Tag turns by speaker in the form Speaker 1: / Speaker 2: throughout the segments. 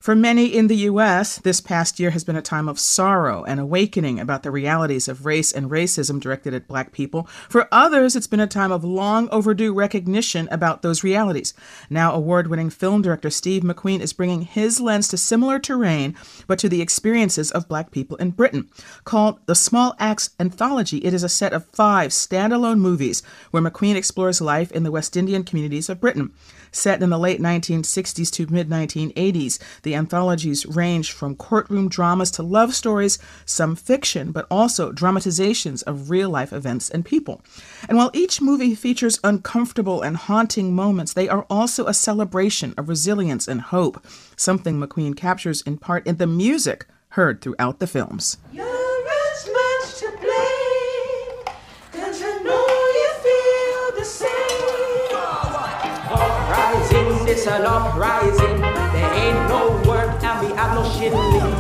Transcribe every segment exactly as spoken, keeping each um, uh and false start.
Speaker 1: For many in the U S, this past year has been a time of sorrow and awakening about the realities of race and racism directed at Black people. For others, it's been a time of long overdue recognition about those realities. Now, award-winning film director Steve McQueen is bringing his lens to similar terrain, but to the experiences of Black people in Britain. Called The Small Axe Anthology, it is a set of five standalone movies where McQueen explores life in the West Indian communities of Britain. Set in the late nineteen sixties to mid nineteen eighties, the anthologies range from courtroom dramas to love stories, some fiction, but also dramatizations of real-life events and people. And while each movie features uncomfortable and haunting moments, they are also a celebration of resilience and hope, something McQueen captures in part in the music heard throughout the films.
Speaker 2: You're as much to blame, 'cause I know you feel the same. Uprising, it's an uprising. There ain't no work and we have no shilling.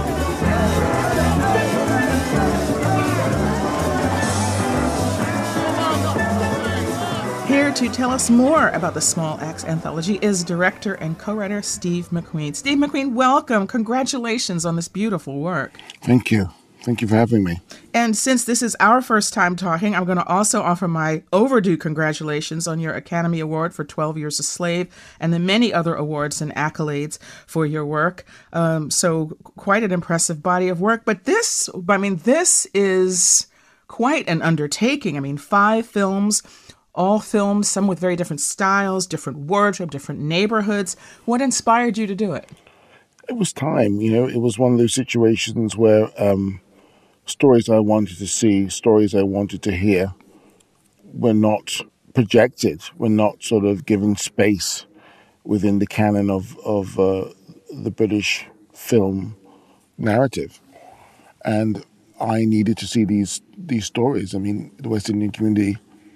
Speaker 1: Here to tell us more about the Small Axe Anthology is director and co-writer Steve McQueen. Steve McQueen, welcome. Congratulations on this beautiful work.
Speaker 3: Thank you. Thank you for having me.
Speaker 1: And since this is our first time talking, I'm going to also offer my overdue congratulations on your Academy Award for twelve Years a Slave and the many other awards and accolades for your work. Um, so quite an impressive body of work. But this, I mean, this is quite an undertaking. I mean, five films, all films, some with very different styles, different wardrobe, different neighborhoods. What inspired you to do it?
Speaker 3: It was time, you know, it was one of those situations where um, stories I wanted to see, stories I wanted to hear were not projected, were not sort of given space within the canon of, of uh, the British film narrative. And I needed to see these these stories. I mean, the West Indian community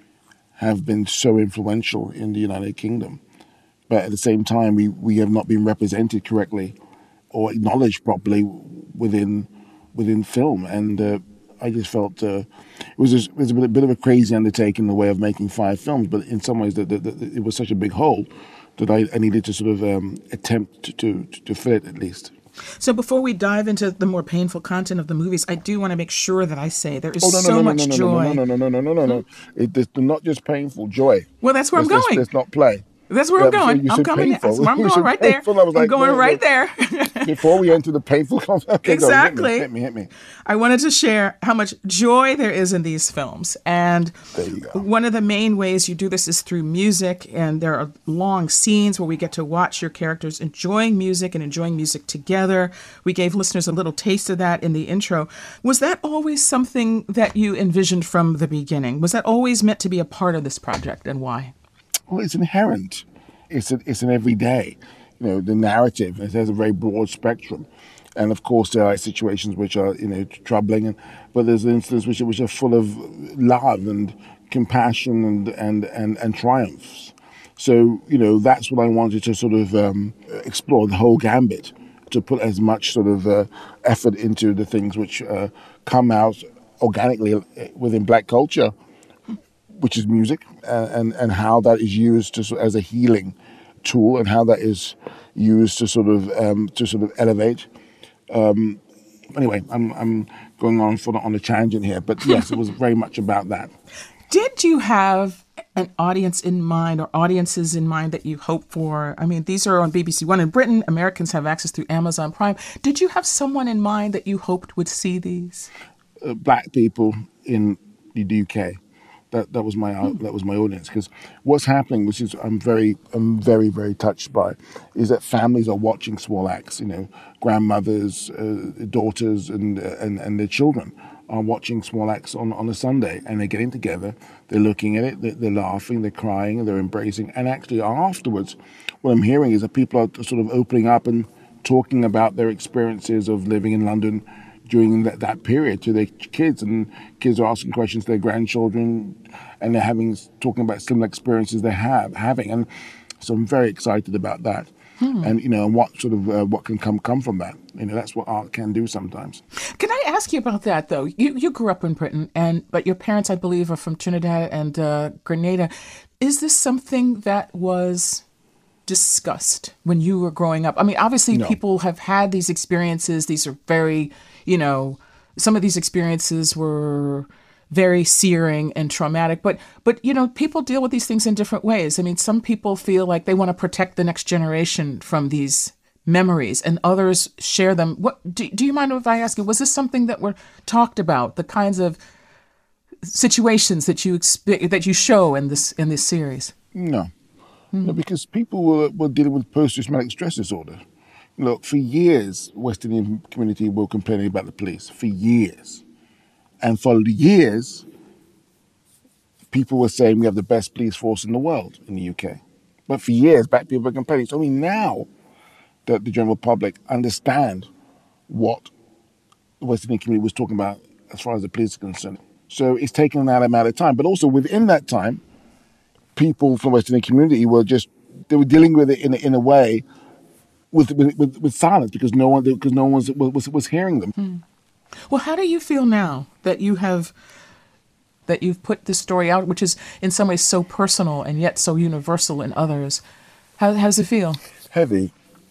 Speaker 3: have been so influential in the United Kingdom. But at the same time, we, we have not been represented correctly or acknowledged properly within within film. And uh, I just felt uh, it was a, it was a bit of a crazy undertaking, the way of making five films. But in some ways, the, the, the, it was such a big hole that I, I needed to sort of um, attempt to, to, to fill it at least.
Speaker 1: So before we dive into the more painful content of the movies, I do want to make sure that I say there is
Speaker 3: oh, no, no,
Speaker 1: so
Speaker 3: no, no,
Speaker 1: much
Speaker 3: no, no,
Speaker 1: joy.
Speaker 3: No, no, no, no, no, no, no, no, no. It, it's not just painful, joy.
Speaker 1: Well, that's where
Speaker 3: let's,
Speaker 1: I'm going.
Speaker 3: Let's, let's not play.
Speaker 1: That's where
Speaker 3: yeah,
Speaker 1: I'm going.
Speaker 3: So
Speaker 1: I'm coming.
Speaker 3: Painful.
Speaker 1: That's where I'm
Speaker 3: You
Speaker 1: going right
Speaker 3: painful.
Speaker 1: there.
Speaker 3: I was like,
Speaker 1: I'm going
Speaker 3: no,
Speaker 1: right
Speaker 3: no.
Speaker 1: there.
Speaker 3: Before we enter the painful, okay,
Speaker 1: exactly.
Speaker 3: Go, hit me, hit me, hit me.
Speaker 1: I wanted to share how much joy there is in these films. And
Speaker 3: there you go.
Speaker 1: One of the main ways you do this is through music. And there are long scenes where we get to watch your characters enjoying music and enjoying music together. We gave listeners a little taste of that in the intro. Was that always something that you envisioned from the beginning? Was that always meant to be a part of this project, and why?
Speaker 3: Well, it's inherent. It's a, it's an everyday. You know, the narrative, it has a very broad spectrum. And of course, there are situations which are, you know, troubling, and, but there's instances which are, which are full of love and compassion and, and, and, and triumphs. So, you know, that's what I wanted to sort of um, explore, the whole gambit, to put as much sort of uh, effort into the things which uh, come out organically within Black culture, which is music, uh, and, and how that is used to, as a healing tool, and how that is used to sort of um, to sort of elevate. Um, anyway, I'm I'm going on for on a tangent here, but yes, it was very much about that.
Speaker 1: Did you have an audience in mind, or audiences in mind, that you hope for? I mean, these are on B B C One in Britain. Americans have access through Amazon Prime. Did you have someone in mind that you hoped would see these?
Speaker 3: Uh, black people in the U K. That that was my uh, that was my audience, because what's happening, which is I'm very I'm very very touched by, is that families are watching Small Axe. You know, grandmothers, uh, daughters, and uh, and and their children are watching Small Axe on, on a Sunday, and they're getting together, they're looking at it, they're, they're laughing, they're crying, they're embracing, and actually afterwards, what I'm hearing is that people are sort of opening up and talking about their experiences of living in London during that, that period to their kids, and kids are asking questions to their grandchildren, and they're having talking about similar experiences they have having, and so I'm very excited about that. Hmm. And you know, and what sort of uh, what can come come from that. You know, that's what art can do sometimes.
Speaker 1: Can I ask you about that though? You you grew up in Britain, and but your parents, I believe, are from Trinidad and uh, Grenada. Is this something that was discussed when you were growing up? I mean, obviously
Speaker 3: No.
Speaker 1: people have had these experiences. These are very, you know, some of these experiences were very searing and traumatic, but, but, you know, people deal with these things in different ways. I mean, some people feel like they want to protect the next generation from these memories, and others share them. What do, do you mind if I ask you, was this something that were talked about, the kinds of situations that you expe- that you show in this in this series?
Speaker 3: No. No, because people were, were dealing with post-traumatic stress disorder. Look, for years, West Indian community were complaining about the police, for years. And for years, people were saying we have the best police force in the world in the U K. But for years, black people were complaining. It's only now that the general public understand what the West Indian community was talking about as far as the police are concerned. So it's taken that amount of time. But also within that time, people from the West Indian community were just, they were dealing with it in a, in a way with, with with with silence because no one because no one was was, was hearing them.
Speaker 1: Hmm. Well, how do you feel now that you have that you've put this story out, which is in some ways so personal and yet so universal in others? How, how does it feel?
Speaker 3: Heavy.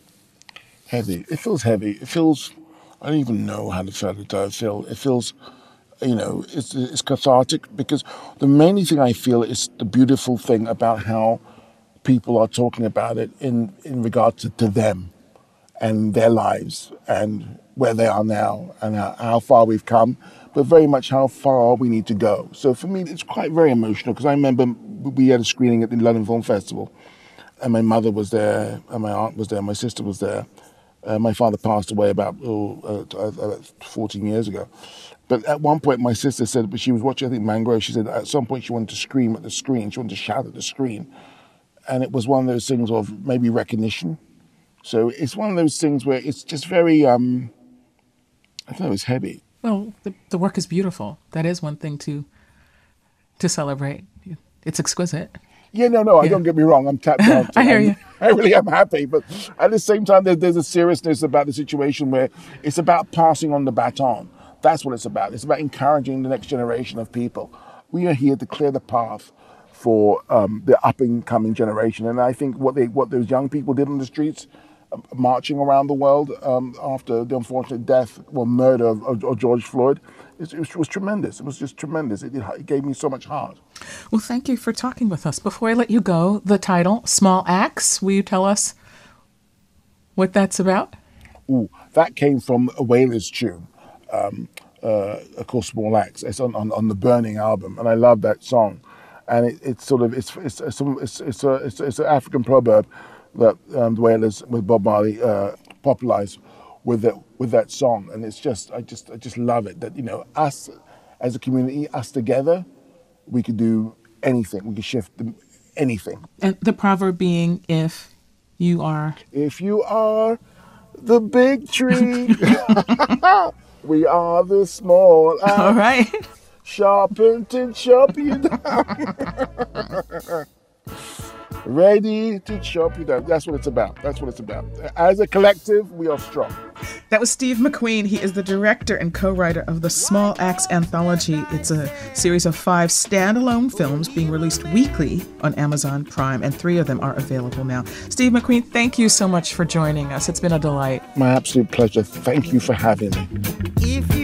Speaker 3: Heavy. It feels heavy. It feels, I don't even know how to feel it. I feel, it feels, you know, it's, it's cathartic because the main thing I feel is the beautiful thing about how people are talking about it in, in regard to, to them and their lives and where they are now and how, how far we've come, but very much how far we need to go. So for me, it's quite very emotional because I remember we had a screening at the London Film Festival and my mother was there and my aunt was there, my sister was there. Uh, my father passed away about oh, uh, uh, fourteen years ago. But at one point, my sister said, but she was watching, I think, Mangrove, she said at some point she wanted to scream at the screen. She wanted to shout at the screen. And it was one of those things of maybe recognition. So it's one of those things where it's just very, um, I don't know, it's heavy.
Speaker 1: Well, the, the work is beautiful. That is one thing to to celebrate. It's exquisite.
Speaker 3: Yeah, no, no,
Speaker 1: Yeah.
Speaker 3: don't get me wrong. I'm tapped out.
Speaker 1: I hear
Speaker 3: I'm-
Speaker 1: you.
Speaker 3: I really am happy. But at the same time, there, there's a seriousness about the situation where it's about passing on the baton. That's what it's about. It's about encouraging the next generation of people. We are here to clear the path for um, the up-and-coming generation. And I think what they, what those young people did on the streets, uh, marching around the world um, after the unfortunate death or murder of, of, of George Floyd, it, it, was, it was tremendous. It was just tremendous. It, it gave me so much heart.
Speaker 1: Well, thank you for talking with us. Before I let you go, the title, Small Axe, will you tell us what that's about?
Speaker 3: Ooh, that came from a Wailers tune, um, uh, called Small Axe. It's on, on, on the Burning album, and I love that song. And it, it's sort of it's it's it's it's, it's, a, it's, it's an African proverb that um, the Wailers with Bob Marley uh, popularized with it with that song, and it's just I just I just love it that you know us as a community, us together, we could do anything. We could shift the, anything.
Speaker 1: And the proverb being, if you are...
Speaker 3: If you are the big tree, we are the small axe.
Speaker 1: All right.
Speaker 3: Sharpened to chop you down. Ready to chop you down. That's what it's about. That's what it's about. As a collective, we are strong.
Speaker 1: That was Steve McQueen. He is the director and co-writer of the Small Axe Anthology. It's a series of five standalone films being released weekly on Amazon Prime, and three of them are available now. Steve McQueen, thank you so much for joining us. It's been a delight.
Speaker 3: My absolute pleasure. Thank you for having me.
Speaker 2: If you